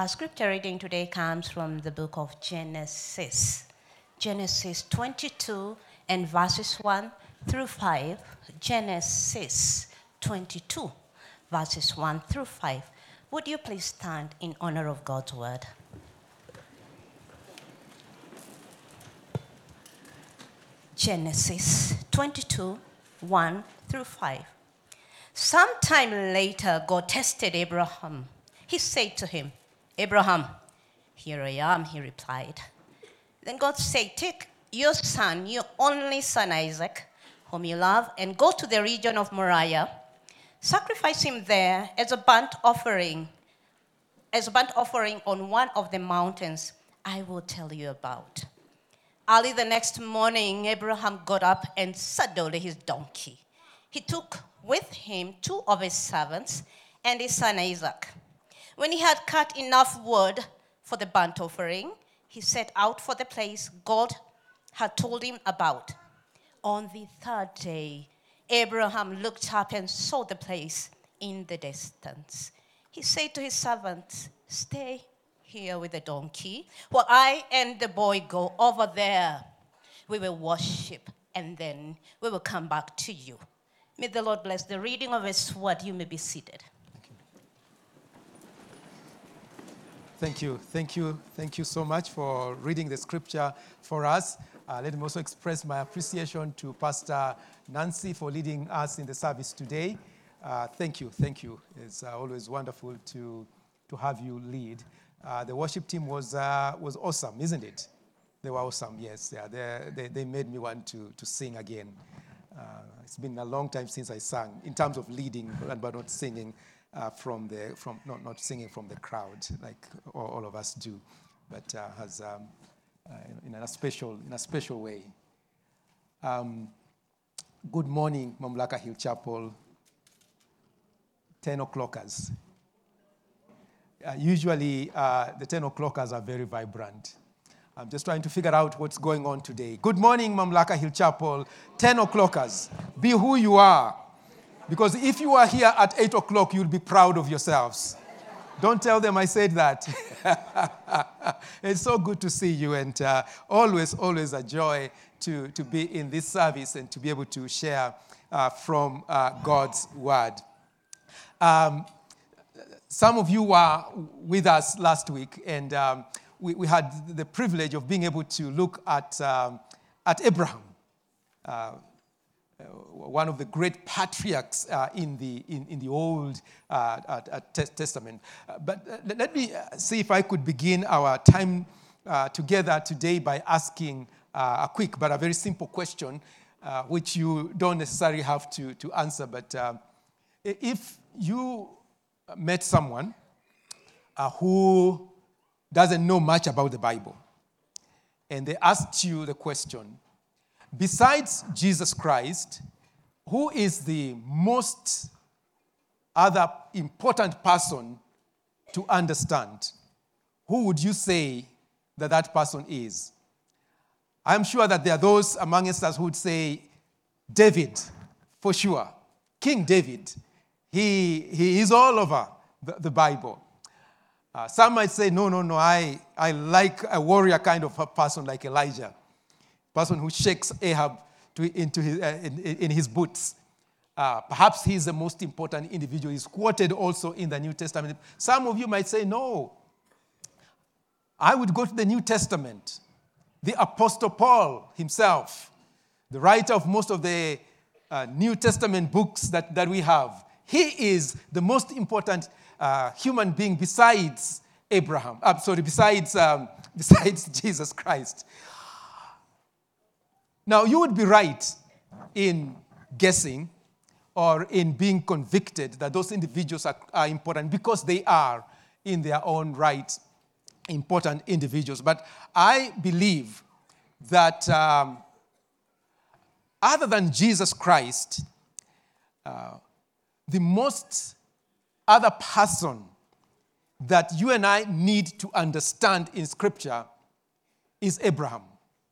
scripture reading today comes from the book of Genesis. Genesis 22 and verses 1 through 5. Genesis 22, verses 1 through 5. Would you please stand in honor of God's word? Genesis 22, 1 through 5. Sometime later, God tested Abraham. He said to him, "Abraham." "Here I am," he replied. Then God said, "Take your son, your only son Isaac, whom you love, and go to the region of Moriah. Sacrifice him there as a burnt offering on one of the mountains I will tell you about." Early the next morning, Abraham got up and saddled his donkey. He took with him 2 of his servants and his son Isaac. When he had cut enough wood for the burnt offering, he set out for the place God had told him about. On the 3rd day, Abraham looked up and saw the place in the distance. He said to his servants, "Stay here with the donkey while I and the boy go over there. We will worship and then we will come back to you." May the Lord bless the reading of his word. You may be seated. Thank you so much for reading the scripture for us. Let me also express my appreciation to Pastor Nancy for leading us in the service today. Thank you. It's always wonderful to have you lead. The worship team was awesome, isn't it? They were awesome, yes. Yeah, they made me want to sing again. It's been a long time since I sang, in terms of leading, but not singing not singing from the crowd like all of us do, but in a special way. Good morning, Mamlaka Hill Chapel 10 o'clockers. Usually, the 10 o'clockers are very vibrant. I'm just trying to figure out what's going on today. Good morning, Mamlaka Hill Chapel 10 o'clockers. Be who you are. Because if you are here at 8 o'clock, you'll be proud of yourselves. Don't tell them I said that. It's so good to see you, and always a joy to be in this service and to be able to share from God's word. Some of you were with us last week, and we had the privilege of being able to look at Abraham, one of the great patriarchs in the Old Testament. But let me see if I could begin our time together today by asking a quick but a very simple question, which you don't necessarily have to answer. But if you met someone who doesn't know much about the Bible, and they asked you the question, besides Jesus Christ, who is the most other important person to understand? Who would you say that person is? I'm sure that there are those among us who would say David, for sure. King David. He is all over the Bible. Some might say, no, I like a warrior kind of a person like Elijah. Person who shakes Ahab in his boots. Perhaps he's the most important individual. He's quoted also in the New Testament. Some of you might say, no, I would go to the New Testament. The Apostle Paul himself, the writer of most of the New Testament books that we have. He is the most important human being besides besides Jesus Christ. Now, you would be right in guessing or in being convicted that those individuals are important, because they are, in their own right, important individuals. But I believe that other than Jesus Christ, the most other person that you and I need to understand in Scripture is Abraham.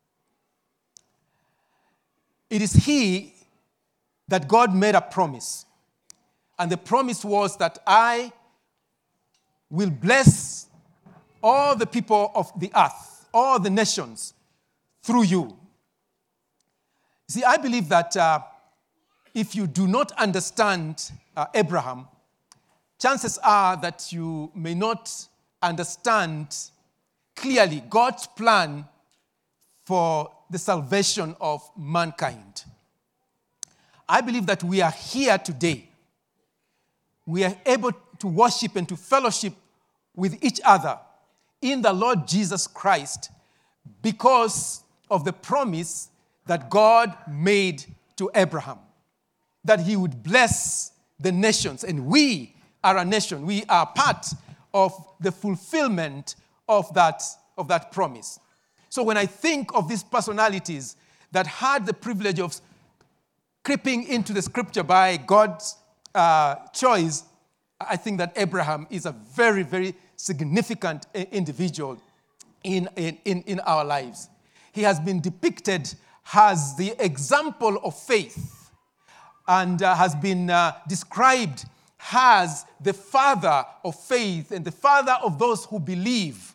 It is he that God made a promise. And the promise was that I will bless all the people of the earth, all the nations, through you. See, I believe that if you do not understand Abraham, chances are that you may not understand clearly God's plan for the salvation of mankind. I believe that we are here today. We are able to worship and to fellowship with each other in the Lord Jesus Christ because of the promise that God made to Abraham, that he would bless the nations. And we are a nation. We are part of the fulfillment of that promise. So when I think of these personalities that had the privilege of creeping into the scripture by God's choice, I think that Abraham is a very, very significant individual in our lives. He has been depicted as the example of faith and has been described as the father of faith and the father of those who believe.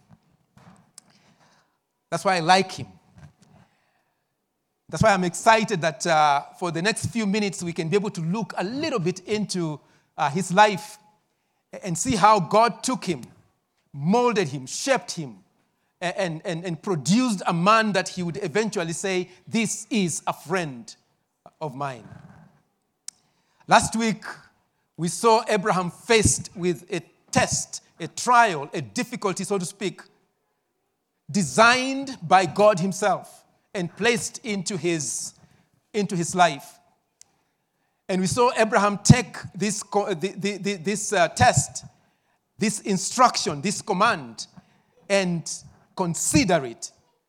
That's why I like him. That's why I'm excited that for the next few minutes we can be able to look a little bit into his life and see how God took him, molded him, shaped him, and produced a man that he would eventually say, this is a friend of mine. Last week, we saw Abraham faced with a test, a trial, a difficulty, so to speak, designed by God himself and placed into his life. And we saw Abraham take this test, this instruction, this command, and consider it.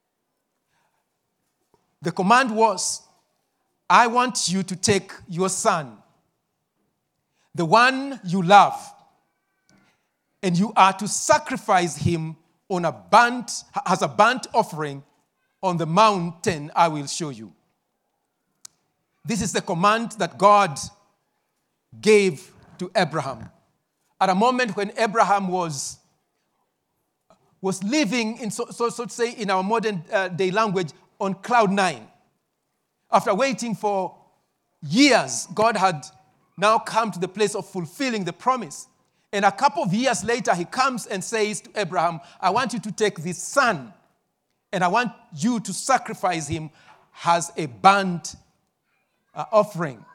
The command was, I want you to take your son, the one you love, and you are to sacrifice him as a burnt offering on the mountain I will show you. This is the command that God gave to Abraham at a moment when Abraham was living in, so to say, in our modern day language, on cloud nine. After waiting for years, God had now come to the place of fulfilling the promise. And a couple of years later, he comes and says to Abraham, I want you to take this son, and I want you to sacrifice him as a burnt offering.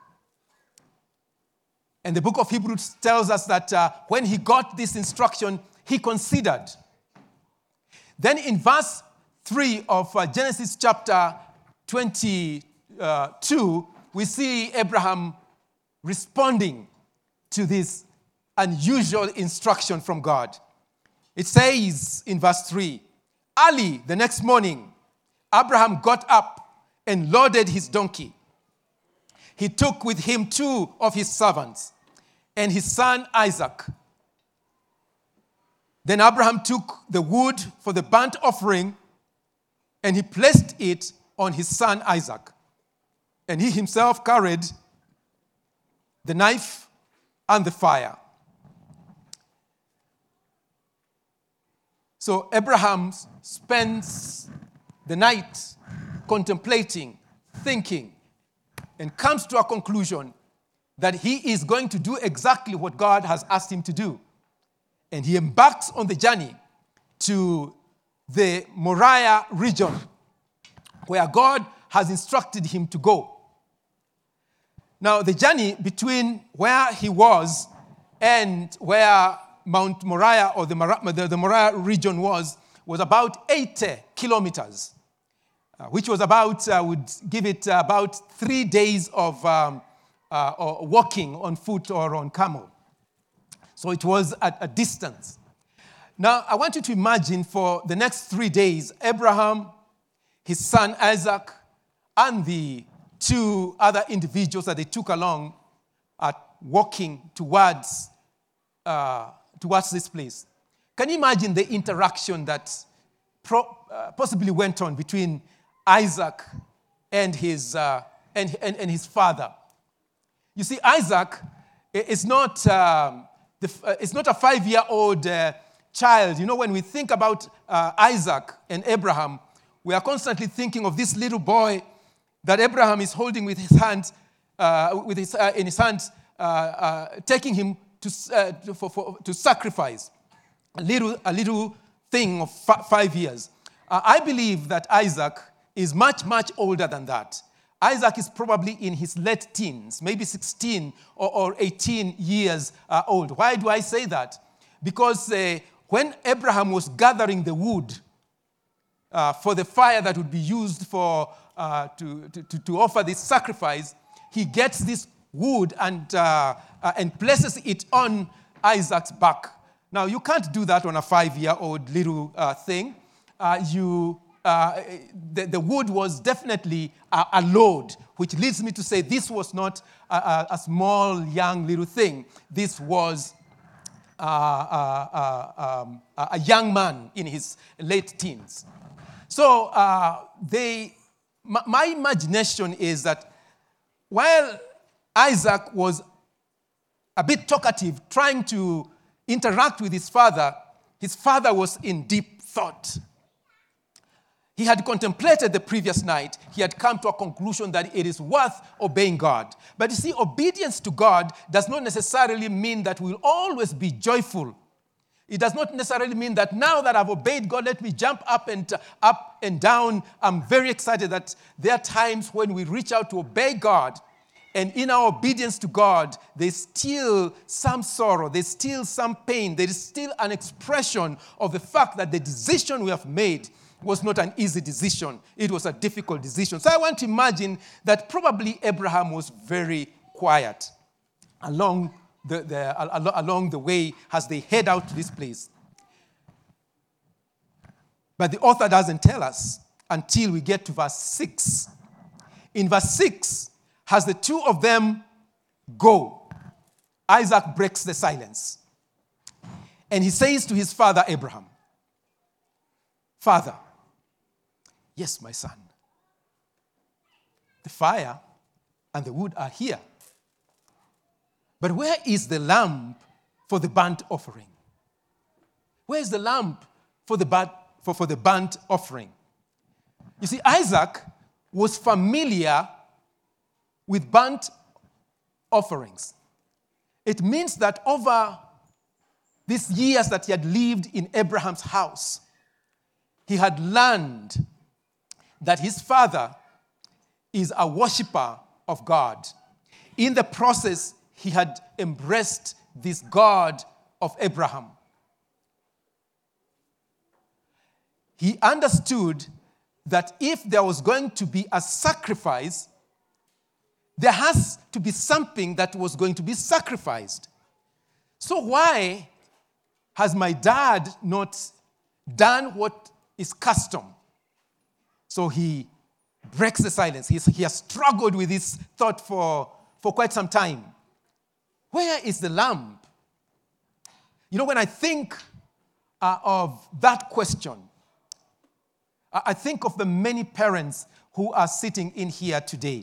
And the book of Hebrews tells us that when he got this instruction, he considered. Then in verse 3 of Genesis chapter 22, we see Abraham responding to this unusual instruction from God. It says in verse 3, early the next morning, Abraham got up and loaded his donkey. He took with him 2 of his servants and his son Isaac. Then Abraham took the wood for the burnt offering and he placed it on his son Isaac. And he himself carried the knife and the fire. So Abraham spends the night contemplating, thinking, and comes to a conclusion that he is going to do exactly what God has asked him to do. And he embarks on the journey to the Moriah region where God has instructed him to go. Now, the journey between where he was and where Mount Moriah or the Moriah region was about 80 kilometers, which was about, I would give it about 3 days of walking on foot or on camel. So it was at a distance. Now, I want you to imagine for the next 3 days, Abraham, his son Isaac, and the 2 other individuals that they took along are walking towards this place. Can you imagine the interaction that possibly went on between Isaac and his father? You see, Isaac is not a 5-year-old child, when we think about Isaac and Abraham, we are constantly thinking of this little boy that Abraham is holding with his hands, in his hands, taking him to sacrifice a little thing of 5 years. I believe that Isaac is much, much older than that. Isaac is probably in his late teens, maybe 16 or 18 years old. Why do I say that? Because when Abraham was gathering the wood for the fire that would be used to offer this sacrifice, he gets this wood and places it on Isaac's back. Now, you can't do that on a 5-year-old little thing. The wood was definitely a load, which leads me to say this was not a small, young little thing. This was a young man in his late teens. So my imagination is that while Isaac was a bit talkative, trying to interact with his father was in deep thought. He had contemplated the previous night. He had come to a conclusion that it is worth obeying God. But you see, obedience to God does not necessarily mean that we'll always be joyful. It does not necessarily mean that now that I've obeyed God, let me jump up and down. I'm very excited that there are times when we reach out to obey God, and in our obedience to God, there's still some sorrow, there's still some pain, there is still an expression of the fact that the decision we have made was not an easy decision. It was a difficult decision. So I want to imagine that probably Abraham was very quiet along the way as they head out to this place. But the author doesn't tell us until we get to verse 6. In verse 6, as the two of them go, Isaac breaks the silence. And he says to his father Abraham, "Father, yes, my son, the fire and the wood are here. But where is the lamb for the burnt offering? Where is the lamb for the burnt offering?" You see, Isaac was familiar with burnt offerings. It means that over these years that he had lived in Abraham's house, he had learned that his father is a worshiper of God. In the process, he had embraced this God of Abraham. He understood that if there was going to be a sacrifice, there has to be something that was going to be sacrificed. So why has my dad not done what is custom? So he breaks the silence. He has struggled with this thought for quite some time. Where is the lamb? When I think of that question, I think of the many parents who are sitting in here today.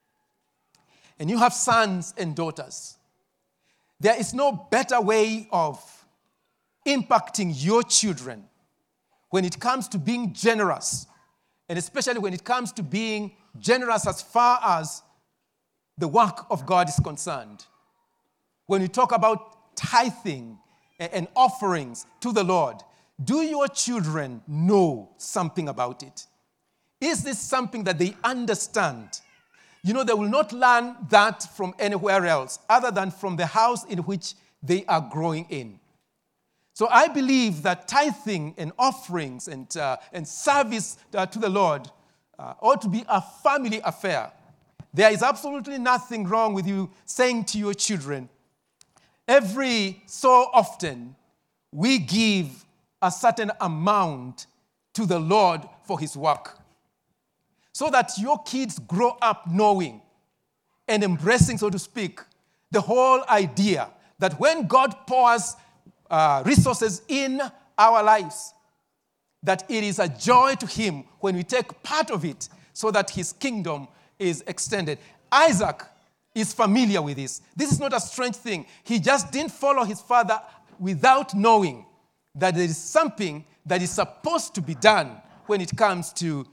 And you have sons and daughters. There is no better way of impacting your children when it comes to being generous, and especially when it comes to being generous as far as the work of God is concerned. When you talk about tithing and offerings to the Lord, do your children know something about it? Is this something that they understand? They will not learn that from anywhere else other than from the house in which they are growing in. So I believe that tithing and offerings and service to the Lord ought to be a family affair. There is absolutely nothing wrong with you saying to your children, every so often we give a certain amount to the Lord for his work, so that your kids grow up knowing and embracing, so to speak, the whole idea that when God pours resources in our lives, that it is a joy to him when we take part of it so that his kingdom is extended. Isaac is familiar with this. This is not a strange thing. He just didn't follow his father without knowing that there is something that is supposed to be done when it comes to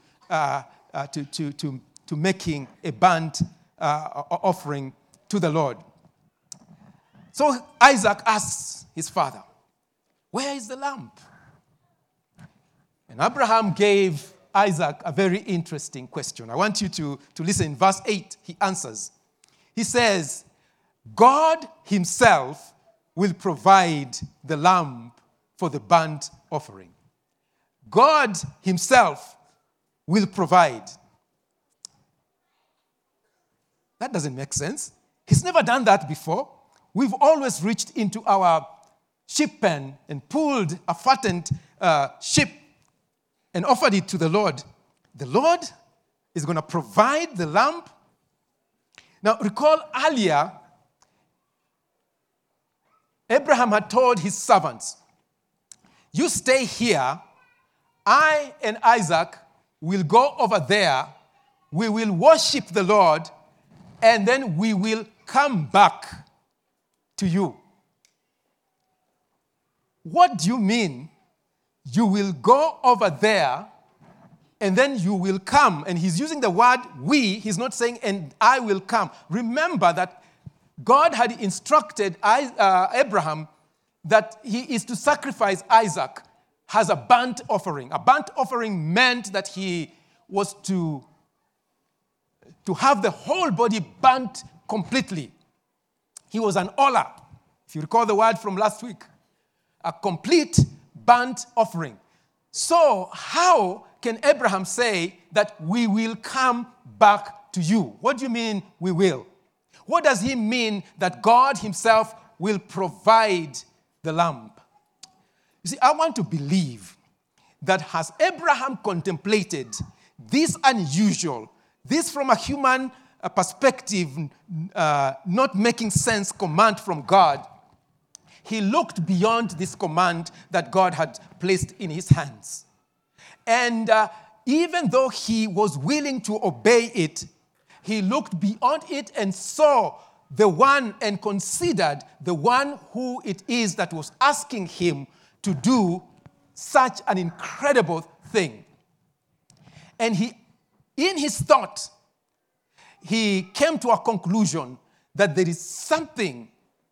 making a burnt offering to the Lord. So Isaac asks his father, "Where is the lamb?" And Abraham gave Isaac a very interesting question. I want you to listen. In verse 8, he answers. He says, "God himself will provide the lamb for the burnt offering." God himself will provide. That doesn't make sense. He's never done that before. We've always reached into our sheep pen and pulled a fattened sheep and offered it to the Lord. The Lord is going to provide the lamb. Now, recall earlier, Abraham had told his servants, "You stay here. I and Isaac will go over there. We will worship the Lord, and then we will come back to you." What do you mean? You will go over there, and then you will come. And he's using the word "we." He's not saying, "and I will come." Remember that God had instructed Abraham that he is to sacrifice Isaac as a burnt offering. A burnt offering meant that he was to have the whole body burnt completely. He was an olah, if you recall the word from last week. A complete burnt offering. So how can Abraham say that we will come back to you? What do you mean we will? What does he mean that God himself will provide the lamb? You see, I want to believe that as Abraham contemplated this unusual, this from a human perspective, not making sense command from God, he looked beyond this command that God had placed in his hands. And even though he was willing to obey it, he looked beyond it and saw the one and considered the one who it is that was asking him to do such an incredible thing. And in his thought, he came to a conclusion that there is something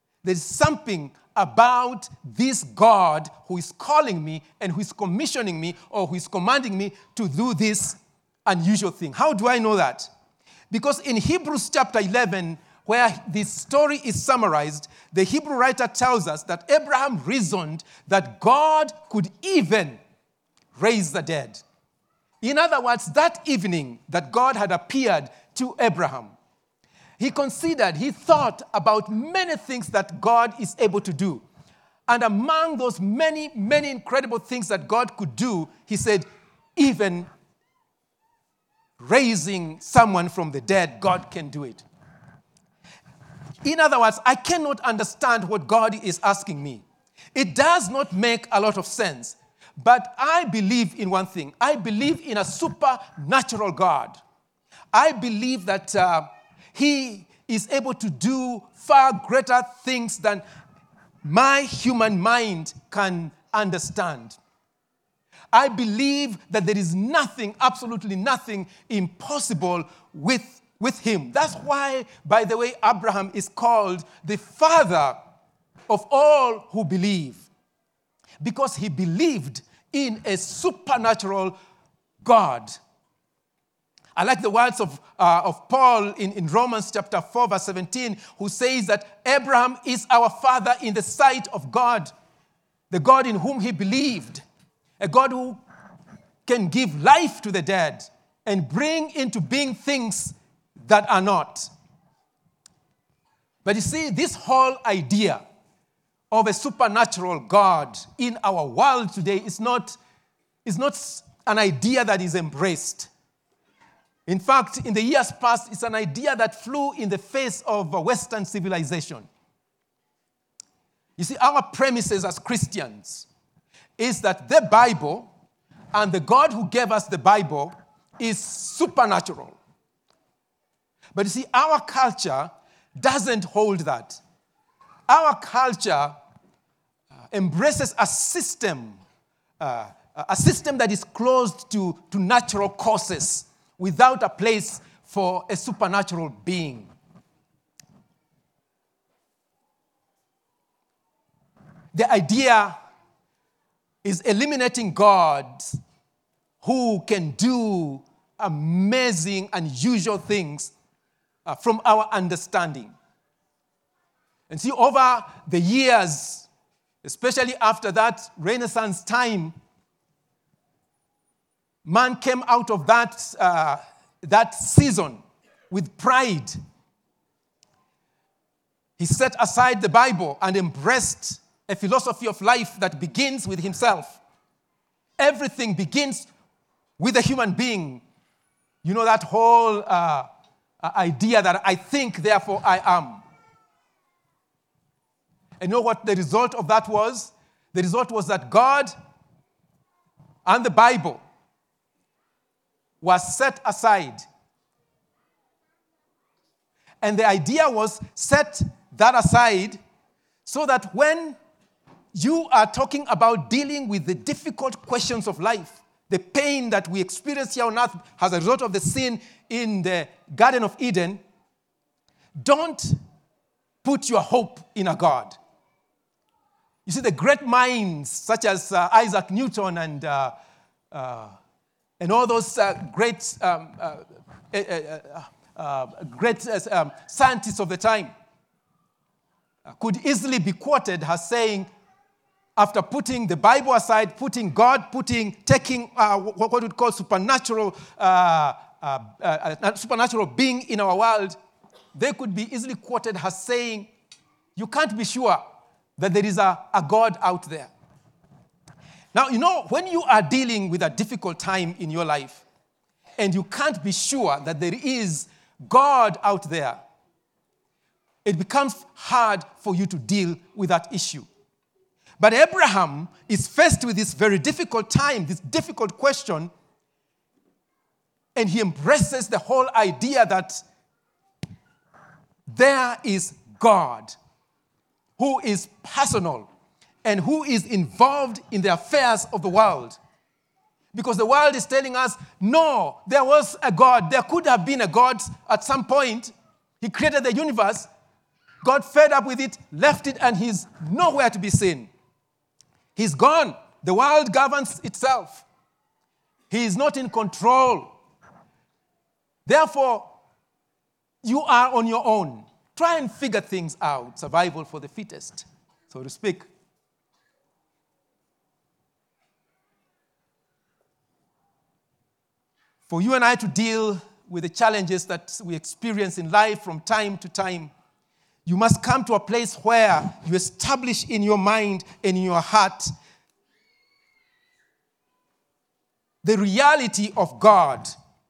about this God who is calling me and who is commissioning me or who is commanding me to do this unusual thing. How do I know that? Because in Hebrews chapter 11, where this story is summarized, the Hebrew writer tells us that Abraham reasoned that God could even raise the dead. In other words, that evening that God had appeared to Abraham, he thought about many things that God is able to do. And among those many, many incredible things that God could do, he said, even raising someone from the dead, God can do it. In other words, I cannot understand what God is asking me. It does not make a lot of sense. But I believe in one thing. I believe in a supernatural God. I believe that he is able to do far greater things than my human mind can understand. I believe that there is nothing, absolutely nothing impossible with him. That's why, by the way, Abraham is called the father of all who believe. Because he believed in a supernatural God. I like the words of Paul in Romans chapter 4, verse 17, who says that Abraham is our father in the sight of God, the God in whom he believed, a God who can give life to the dead and bring into being things that are not. But you see, this whole idea of a supernatural God in our world today is not an idea that is embraced. In fact, in the years past, it's an idea that flew in the face of Western civilization. You see, our premises as Christians is that the Bible and the God who gave us the Bible is supernatural. But you see, our culture doesn't hold that. Our culture embraces a system that is closed to natural causes without a place for a supernatural being. The idea is eliminating God who can do amazing, unusual things from our understanding. And see, over the years, especially after that Renaissance time, man came out of that season with pride. He set aside the Bible and embraced a philosophy of life that begins with himself. Everything begins with a human being. You know that whole idea that I think, therefore I am. And you know what the result of that was? The result was that God and the Bible was set aside. And the idea was set that aside so that when you are talking about dealing with the difficult questions of life, the pain that we experience here on earth as a result of the sin in the Garden of Eden, don't put your hope in a God. You see, the great minds such as Isaac Newton and all those great scientists of the time could easily be quoted as saying, after putting the Bible aside, putting God, taking what we call supernatural being in our world, they could be easily quoted as saying, you can't be sure that there is a God out there. Now, you know, when you are dealing with a difficult time in your life, and you can't be sure that there is God out there, it becomes hard for you to deal with that issue. But Abraham is faced with this very difficult time, this difficult question, and he embraces the whole idea that there is God who is personal and who is involved in the affairs of the world. Because the world is telling us, no, there was a God. There could have been a God at some point. He created the universe. God fed up with it, left it, and he's nowhere to be seen. He's gone. The world governs itself. He is not in control. Therefore, you are on your own. Try and figure things out. Survival for the fittest, so to speak. For you and I to deal with the challenges that we experience in life from time to time, you must come to a place where you establish in your mind and in your heart the reality of God.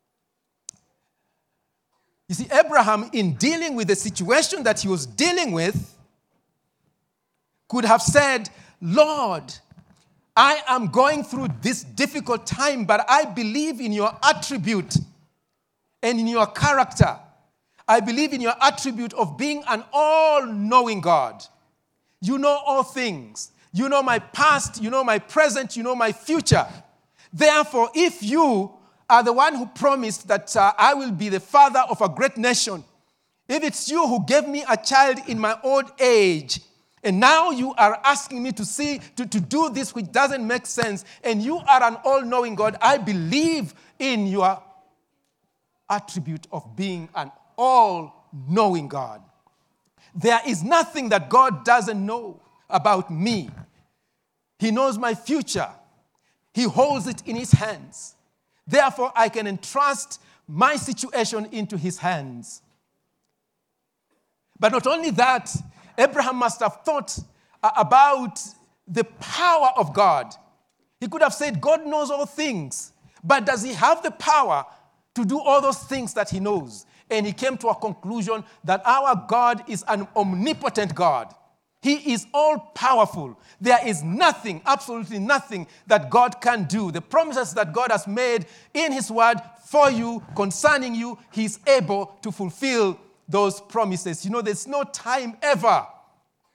You see, Abraham, in dealing with the situation that he was dealing with, could have said, Lord, I am going through this difficult time, but I believe in your attribute and in your character. I believe in your attribute of being an all-knowing God. You know all things. You know my past, you know my present, you know my future. Therefore, if you are the one who promised that I will be the father of a great nation, if it's you who gave me a child in my old age, and now you are asking me to do this which doesn't make sense, and you are an all-knowing God, I believe in your attribute of being an all-knowing God. There is nothing that God doesn't know about me. He knows my future. He holds it in his hands. Therefore, I can entrust my situation into his hands. But not only that, Abraham must have thought about the power of God. He could have said, God knows all things, but does he have the power to do all those things that he knows? And he came to a conclusion that our God is an omnipotent God. He is all-powerful. There is nothing, absolutely nothing, that God can do. The promises that God has made in his word for you, concerning you, he's able to fulfill those promises. You know, there's no time ever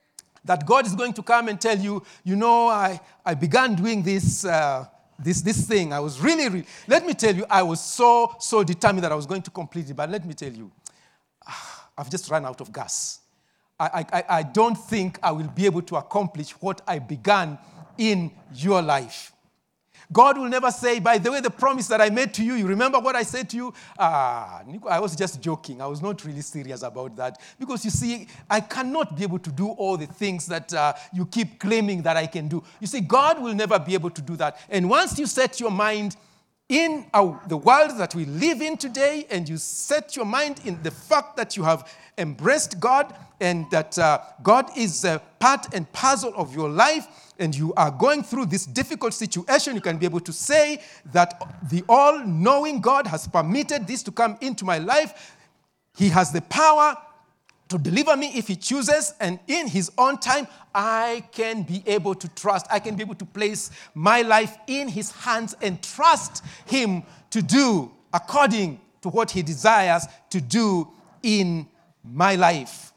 that God is going to come and tell you, I began doing this thing. I was really, let me tell you, I was so determined that I was going to complete it. But let me tell you, I've just run out of gas. I don't think I will be able to accomplish what I began in your life. God will never say, by the way, the promise that I made to you, you remember what I said to you? Nico, I was just joking. I was not really serious about that. Because you see, I cannot be able to do all the things that you keep claiming that I can do. You see, God will never be able to do that. And once you set your mind in the world that we live in today, and you set your mind in the fact that you have embraced God, and that God is a part and parcel of your life, and you are going through this difficult situation, you can be able to say that the all-knowing God has permitted this to come into my life. He has the power to deliver me if he chooses, and in his own time, I can be able to trust. I can be able to place my life in his hands and trust him to do according to what he desires to do in my life.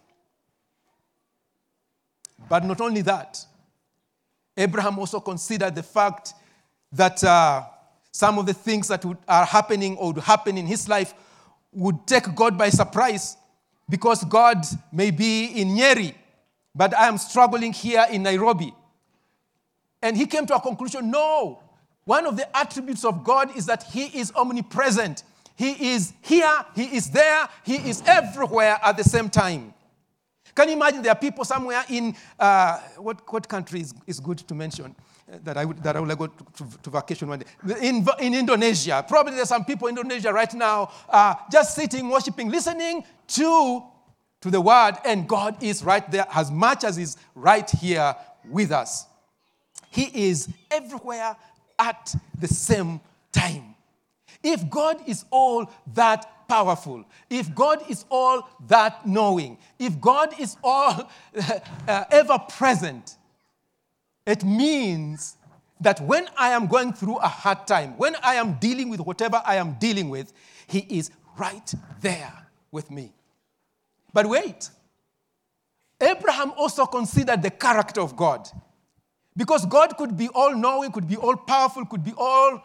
But not only that, Abraham also considered the fact that some of the things that are happening or would happen in his life would take God by surprise, because God may be in Nyeri, but I am struggling here in Nairobi. And he came to a conclusion, no. One of the attributes of God is that he is omnipresent. He is here, he is there, he is everywhere at the same time. Can you imagine there are people somewhere in, what country is good to mention that I would like to vacation one day? In Indonesia. Probably there's some people in Indonesia right now just sitting, worshiping, listening to the word, and God is right there as much as he's right here with us. He is everywhere at the same time. If God is all that powerful, if God is all that knowing, if God is all ever present, it means that when I am going through a hard time, when I am dealing with whatever I am dealing with, he is right there with me. But wait, Abraham also considered the character of God. Because God could be all-knowing, could be all-powerful, could be all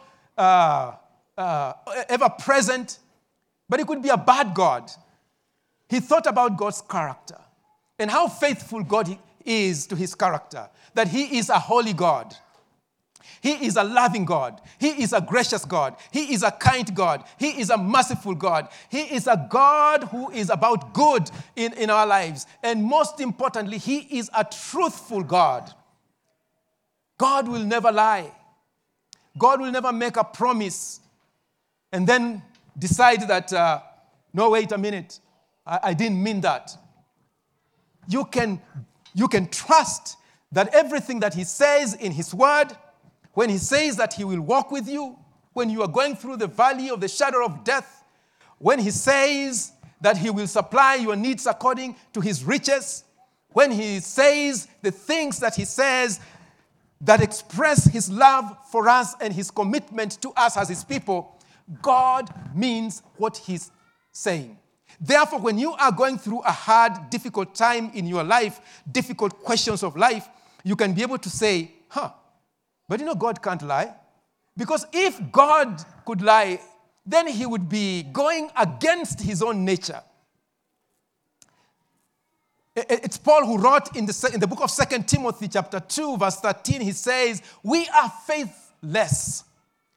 ever-present, but he could be a bad God. He thought about God's character and how faithful God is to his character, that he is a holy God. He is a loving God. He is a gracious God. He is a kind God. He is a merciful God. He is a God who is about good in our lives. And most importantly, he is a truthful God. God will never lie. God will never make a promise and then decide that, no, wait a minute, I didn't mean that. You can trust that everything that he says in his word, when he says that he will walk with you, when you are going through the valley of the shadow of death, when he says that he will supply your needs according to his riches, when he says the things that he says that express his love for us and his commitment to us as his people, God means what he's saying. Therefore, when you are going through a hard, difficult time in your life, difficult questions of life, you can be able to say, but God can't lie. Because if God could lie, then he would be going against his own nature. It's Paul who wrote in the book of 2 Timothy chapter 2, verse 13, he says, we are faithless,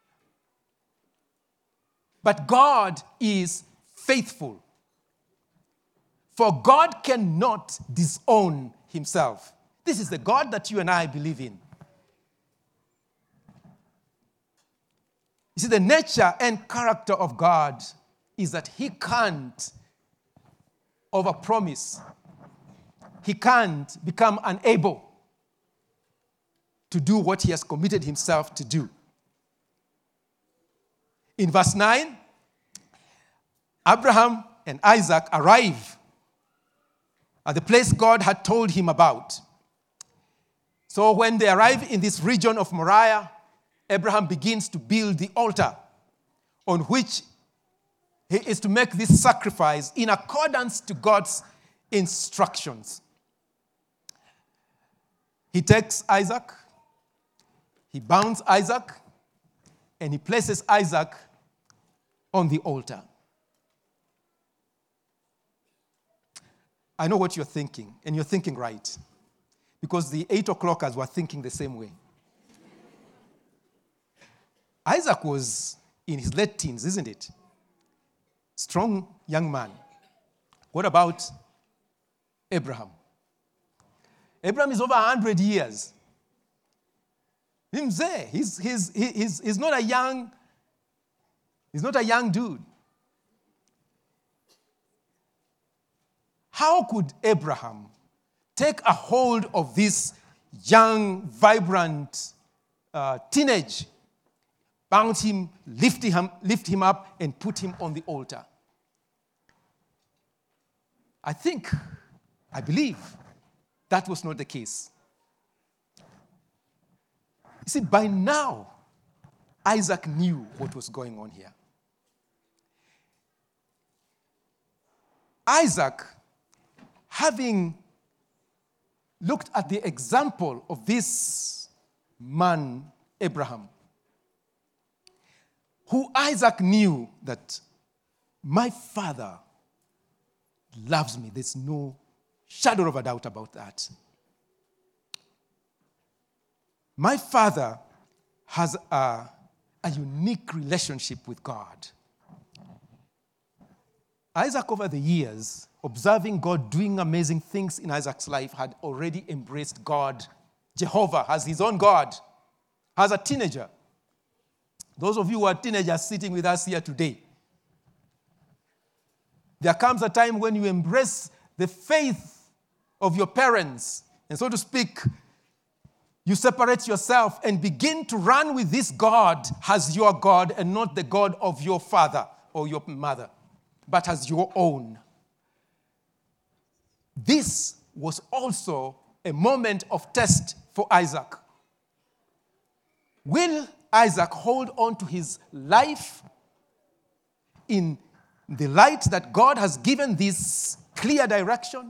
but God is faithful. For God cannot disown himself. This is the God that you and I believe in. You see, the nature and character of God is that he can't overpromise. He can't become unable to do what he has committed himself to do. In verse 9, Abraham and Isaac arrive at the place God had told him about. So when they arrive in this region of Moriah, Abraham begins to build the altar on which he is to make this sacrifice in accordance to God's instructions. He takes Isaac, he bounds Isaac, and he places Isaac on the altar. I know what you're thinking, and you're thinking right, because the 8 o'clockers were thinking the same way. Isaac was in his late teens, isn't it? Strong young man. What about Abraham? Abraham is over 100 years. He's not a young dude. How could Abraham take a hold of this young, vibrant teenage, bound him, lift him up, and put him on the altar? I believe that was not the case. You see, by now, Isaac knew what was going on here. Isaac, having looked at the example of this man, Abraham, who Isaac knew that my father loves me. There's no shadow of a doubt about that. My father has a unique relationship with God. Isaac, over the years, observing God doing amazing things in Isaac's life, had already embraced God, Jehovah, as his own God, as a teenager. Those of you who are teenagers sitting with us here today, there comes a time when you embrace the faith of your parents, and so to speak, you separate yourself and begin to run with this God as your God and not the God of your father or your mother, but as your own. This was also a moment of test for Isaac. Will Isaac hold on to his life in the light that God has given this clear direction?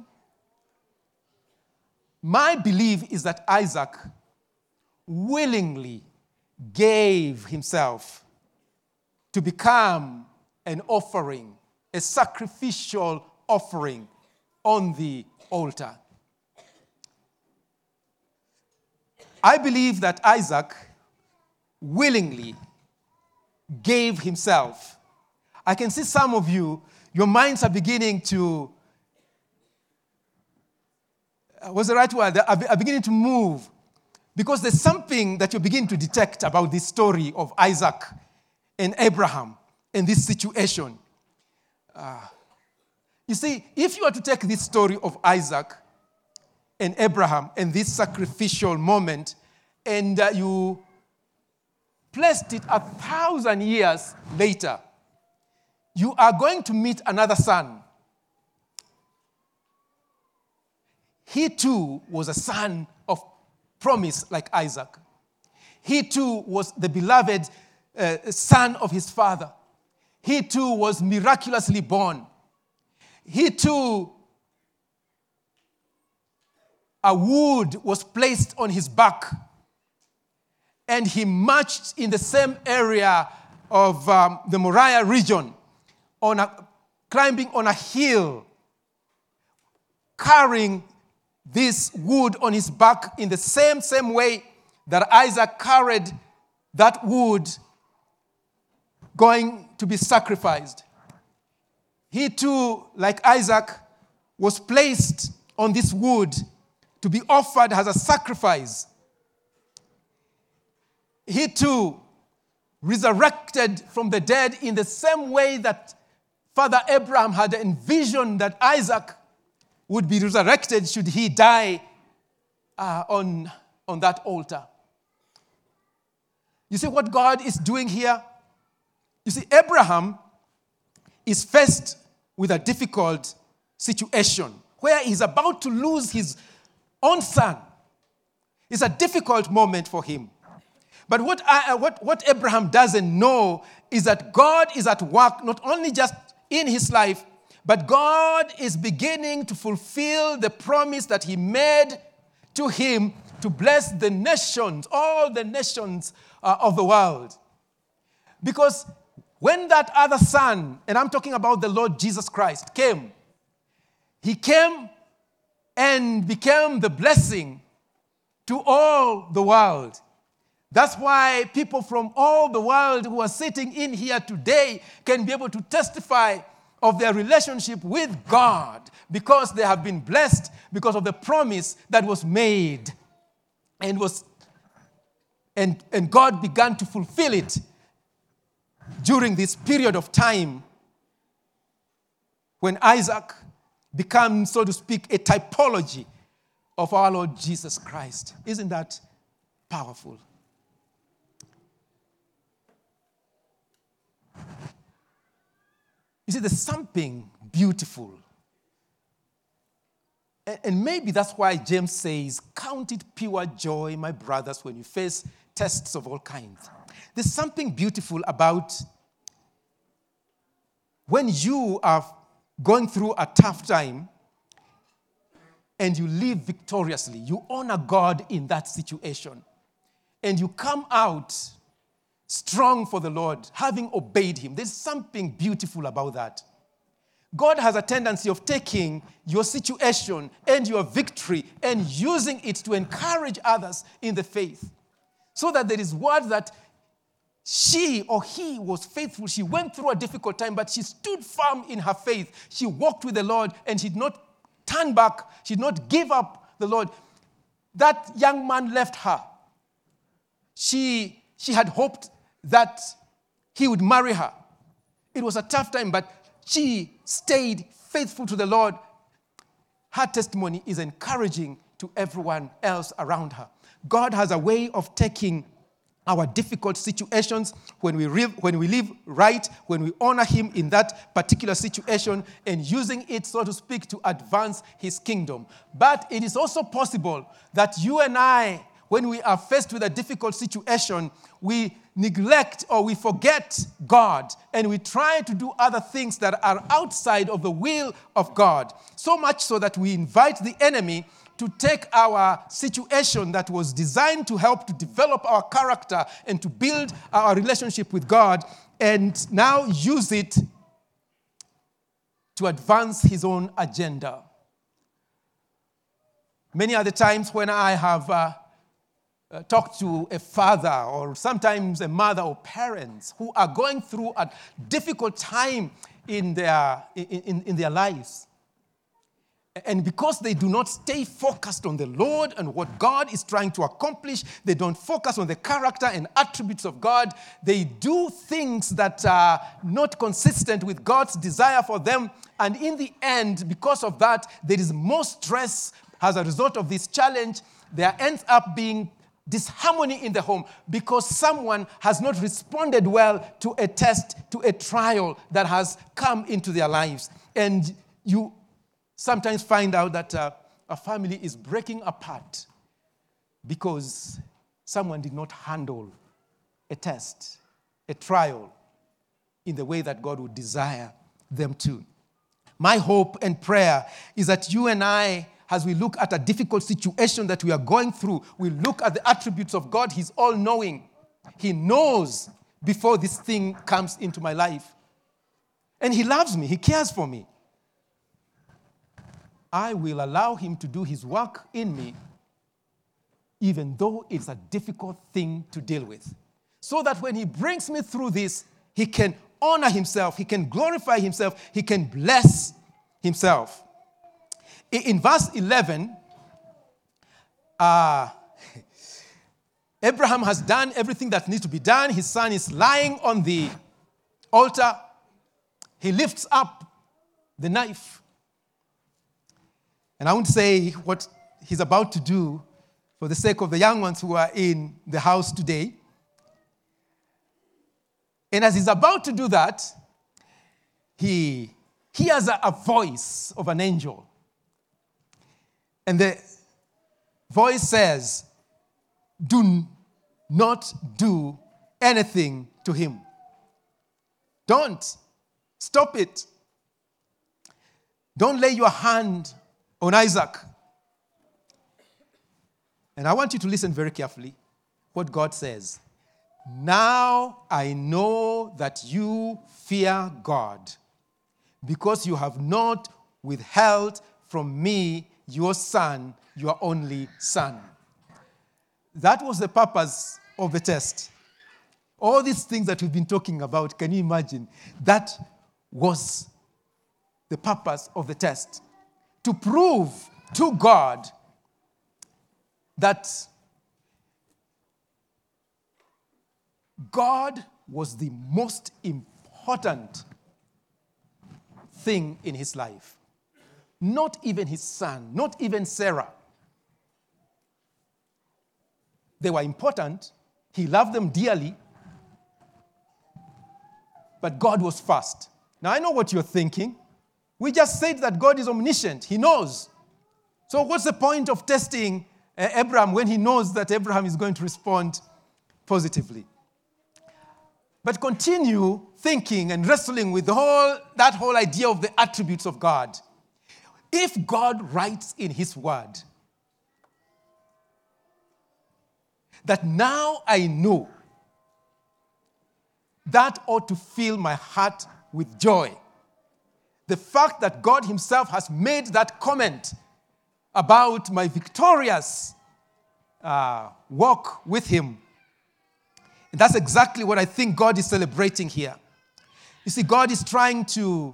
My belief is that Isaac willingly gave himself to become an offering, a sacrificial offering on the altar. I believe that Isaac willingly gave himself. I can see some of you, your minds are beginning to, what's the right word? Are beginning to move. Because there's something that you begin to detect about this story of Isaac and Abraham in this situation. You see, if you were to take this story of Isaac and Abraham and this sacrificial moment, and you placed it 1,000 years later, you are going to meet another son. He too was a son of promise like Isaac. He too was the beloved son of his father. He too was miraculously born. He too, a wood was placed on his back, and he marched in the same area of the Moriah region, climbing on a hill, carrying this wood on his back in the same way that Isaac carried that wood going to be sacrificed. He too, like Isaac, was placed on this wood to be offered as a sacrifice. He too resurrected from the dead in the same way that Father Abraham had envisioned that Isaac would be resurrected should he die on that altar. You see what God is doing here? You see, Abraham is faced with a difficult situation where he's about to lose his own son. It's a difficult moment for him. But what Abraham doesn't know is that God is at work not only just in his life, but God is beginning to fulfill the promise that he made to him to bless the nations, all the nations of the world. Because when that other son, and I'm talking about the Lord Jesus Christ, came, he came and became the blessing to all the world. That's why people from all the world who are sitting in here today can be able to testify of their relationship with God, because they have been blessed because of the promise that was made and God began to fulfill it during this period of time when Isaac becomes, so to speak, a typology of our Lord Jesus Christ. Isn't that powerful? You see, there's something beautiful. And maybe that's why James says, count it pure joy, my brothers, when you face tests of all kinds. There's something beautiful about when you are going through a tough time and you live victoriously. You honor God in that situation. And you come out strong for the Lord, having obeyed him. There's something beautiful about that. God has a tendency of taking your situation and your victory and using it to encourage others in the faith. So that there is word that she or he was faithful. She went through a difficult time, but she stood firm in her faith. She walked with the Lord and she did not turn back. She did not give up the Lord. That young man left her. She had hoped that he would marry her. It was a tough time, but she stayed faithful to the Lord. Her testimony is encouraging to everyone else around her. God has a way of taking our difficult situations when we live right, when we honor him in that particular situation, and using it, so to speak, to advance his kingdom. But it is also possible that you and I, when we are faced with a difficult situation, we neglect or we forget God and we try to do other things that are outside of the will of God. So much so that we invite the enemy to take our situation that was designed to help to develop our character and to build our relationship with God and now use it to advance his own agenda. Many other times when I have talk to a father or sometimes a mother or parents who are going through a difficult time in their lives. And because they do not stay focused on the Lord and what God is trying to accomplish, they don't focus on the character and attributes of God, they do things that are not consistent with God's desire for them. And in the end, because of that, there is more stress as a result of this challenge. There ends up being disharmony in the home because someone has not responded well to a test, to a trial that has come into their lives. And you sometimes find out that a family is breaking apart because someone did not handle a test, a trial, in the way that God would desire them to. My hope and prayer is that you and I, as we look at a difficult situation that we are going through, we look at the attributes of God. He's all-knowing. He knows before this thing comes into my life. And he loves me. He cares for me. I will allow him to do his work in me, even though it's a difficult thing to deal with. So that when he brings me through this, he can honor himself, he can glorify himself, he can bless himself. In verse 11, Abraham has done everything that needs to be done. His son is lying on the altar. He lifts up the knife. And I won't say what he's about to do for the sake of the young ones who are in the house today. And as he's about to do that, he hears a voice of an angel. And the voice says, do not do anything to him. Don't. Stop it. Don't lay your hand on Isaac. And I want you to listen very carefully what God says. Now I know that you fear God, because you have not withheld from me your son, your only son. That was the purpose of the test. All these things that we've been talking about, can you imagine? That was the purpose of the test. To prove to God that God was the most important thing in his life. Not even his son, not even Sarah. They were important. He loved them dearly. But God was first. Now, I know what you're thinking. We just said that God is omniscient. He knows. So what's the point of testing Abraham when he knows that Abraham is going to respond positively? But continue thinking and wrestling with that whole idea of the attributes of God. If God writes in his word that now I know, that ought to fill my heart with joy. The fact that God himself has made that comment about my victorious walk with him. And that's exactly what I think God is celebrating here. You see, God is trying to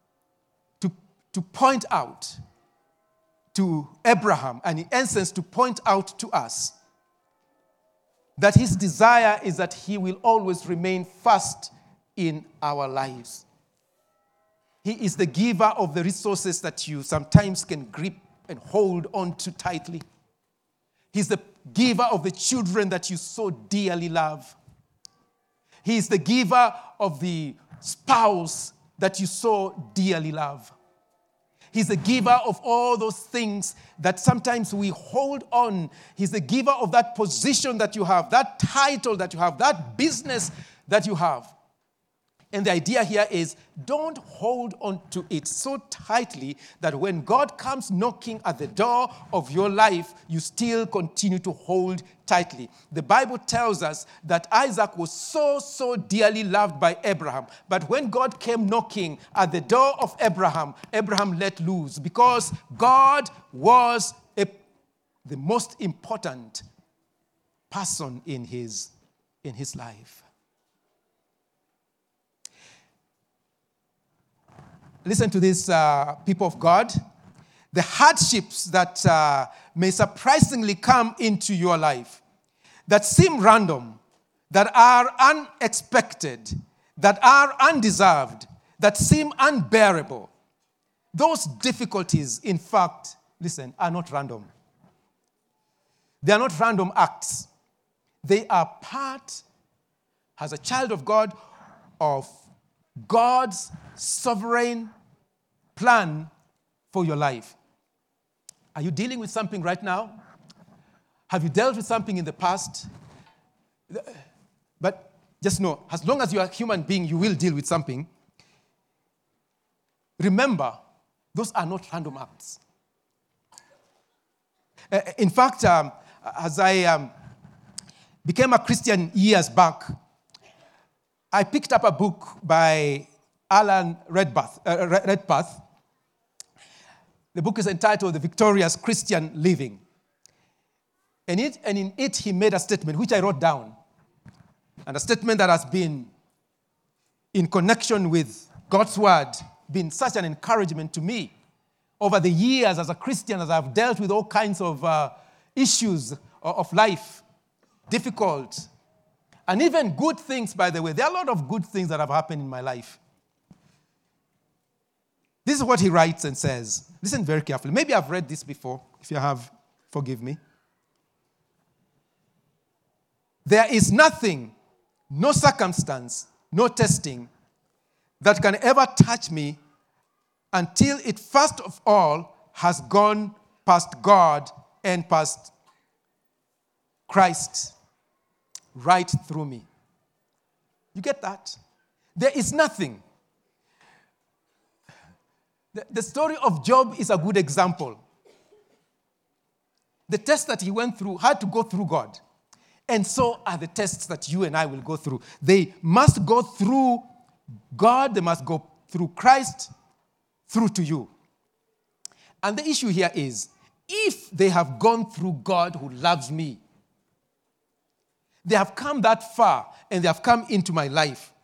point out to Abraham, and in essence to point out to us, that his desire is that he will always remain first in our lives. He is the giver of the resources that you sometimes can grip and hold on to tightly. He's the giver of the children that you so dearly love. He is the giver of the spouse that you so dearly love. He's the giver of all those things that sometimes we hold on. He's the giver of that position that you have, that title that you have, that business that you have. And the idea here is don't hold on to it so tightly that when God comes knocking at the door of your life, you still continue to hold tightly. The Bible tells us that Isaac was so dearly loved by Abraham. But when God came knocking at the door of Abraham, Abraham let loose because God was the most important person in his life. Listen to this, people of God. The hardships that may surprisingly come into your life, that seem random, that are unexpected, that are undeserved, that seem unbearable. Those difficulties, in fact, listen, are not random. They are not random acts. They are part, as a child of God, of God's sovereign plan for your life. Are you dealing with something right now? Have you dealt with something in the past? But just know, as long as you are a human being, you will deal with something. Remember, those are not random acts. In fact, as I became a Christian years back, I picked up a book by Alan Redpath. The book is entitled The Victorious Christian Living. And in it, he made a statement, which I wrote down. And a statement that has been, in connection with God's word, been such an encouragement to me. Over the years as a Christian, as I've dealt with all kinds of issues of life, difficult, and even good things, by the way. There are a lot of good things that have happened in my life. This is what he writes and says. Listen very carefully. Maybe I've read this before. If you have, forgive me. There is nothing, no circumstance, no testing that can ever touch me until it first of all has gone past God and past Christ right through me. You get that? There is nothing. The story of Job is a good example. The test that he went through had to go through God. And so are the tests that you and I will go through. They must go through God. They must go through Christ, through to you. And the issue here is, if they have gone through God who loves me, they have come that far and they have come into my life,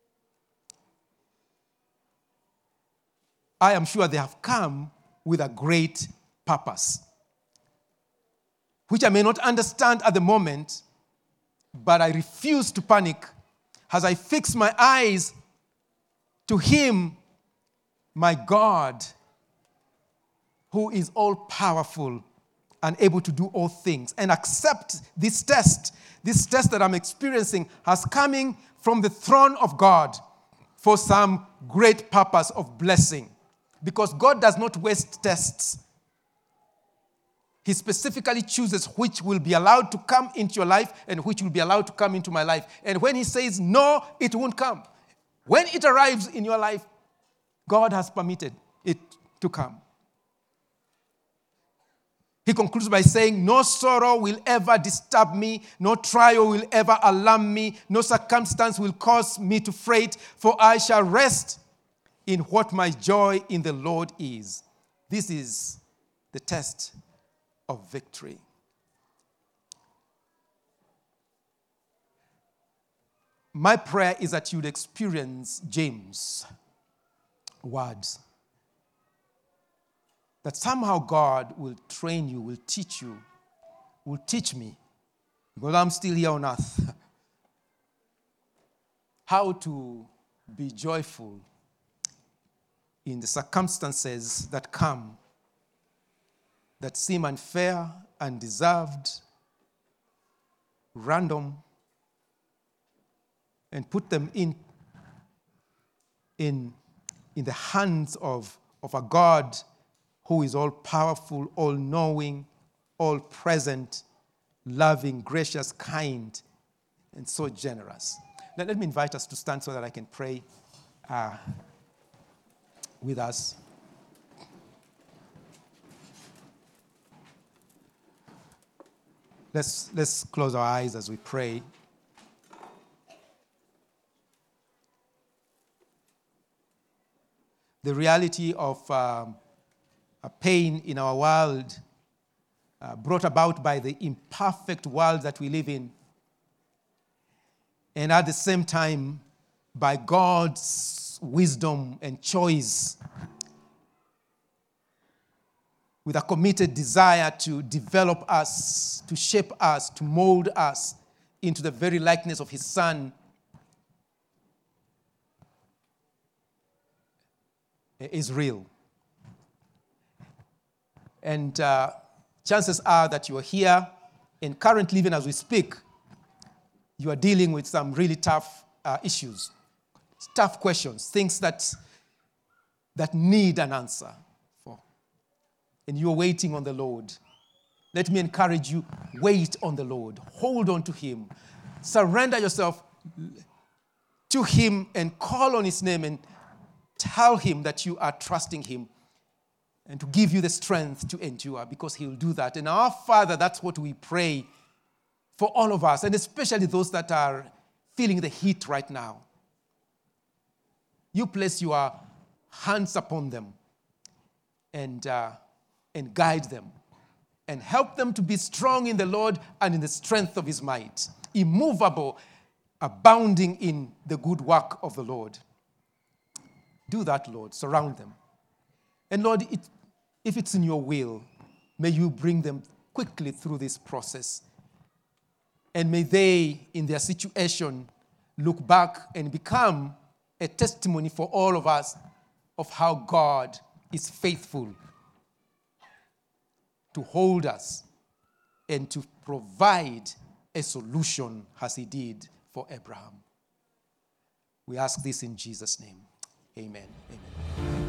I am sure they have come with a great purpose, which I may not understand at the moment, but I refuse to panic as I fix my eyes to Him, my God, who is all-powerful and able to do all things, and accept this test that I'm experiencing as coming from the throne of God for some great purpose of blessing. Because God does not waste tests. He specifically chooses which will be allowed to come into your life and which will be allowed to come into my life. And when He says no, it won't come. When it arrives in your life, God has permitted it to come. He concludes by saying, no sorrow will ever disturb me, no trial will ever alarm me, no circumstance will cause me to fret, for I shall rest in what my joy in the Lord is. This is the test of victory. My prayer is that you'd experience James' words. That somehow God will train you, will teach me, because I'm still here on earth, how to be joyful in the circumstances that come, that seem unfair, undeserved, random, and put them in the hands of a God who is all-powerful, all-knowing, all-present, loving, gracious, kind, and so generous. Let me invite us to stand so that I can pray with us. Let's close our eyes as we pray. The reality of a pain in our world brought about by the imperfect world that we live in, and at the same time by God's wisdom and choice, with a committed desire to develop us, to shape us, to mold us into the very likeness of His Son, is real. And chances are that you are here, and currently, even as we speak, you are dealing with some really tough issues, tough questions, things that need an answer for. And you are waiting on the Lord. Let me encourage you, wait on the Lord. Hold on to Him. Surrender yourself to Him and call on His name and tell Him that you are trusting Him, and to give you the strength to endure, because He will do that. And our Father, that's what we pray for all of us, and especially those that are feeling the heat right now. You place your hands upon them and guide them and help them to be strong in the Lord and in the strength of His might, immovable, abounding in the good work of the Lord. Do that, Lord. Surround them. And Lord, if it's in your will, may you bring them quickly through this process. And may they, in their situation, look back and become a testimony for all of us of how God is faithful to hold us and to provide a solution as He did for Abraham. We ask this in Jesus' name. Amen. Amen.